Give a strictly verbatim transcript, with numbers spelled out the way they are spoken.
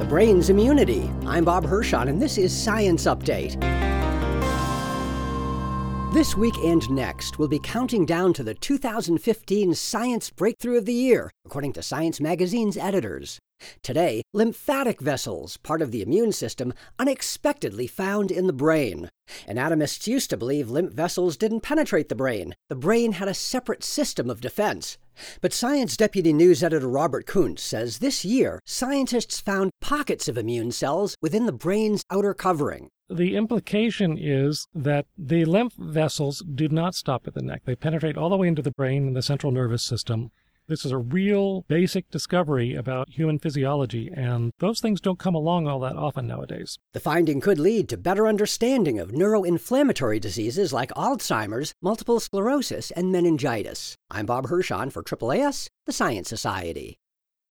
brain's immunity. I'm Bob Hirschon, and this is Science Update. This week and next, we'll be counting down to the two thousand fifteen Science Breakthrough of the Year, according to Science Magazine's editors. Today, lymphatic vessels, part of the immune system, unexpectedly found in the brain. Anatomists used to believe lymph vessels didn't penetrate the brain. The brain had a separate system of defense. But Science Deputy News Editor Robert Kuntz says this year, scientists found pockets of immune cells within the brain's outer covering. The implication is that the lymph vessels do not stop at the neck. They penetrate all the way into the brain and the central nervous system. This is a real basic discovery about human physiology, and those things don't come along all that often nowadays. The finding could lead to better understanding of neuroinflammatory diseases like Alzheimer's, multiple sclerosis, and meningitis. I'm Bob Hirschon for A A A S, the Science Society.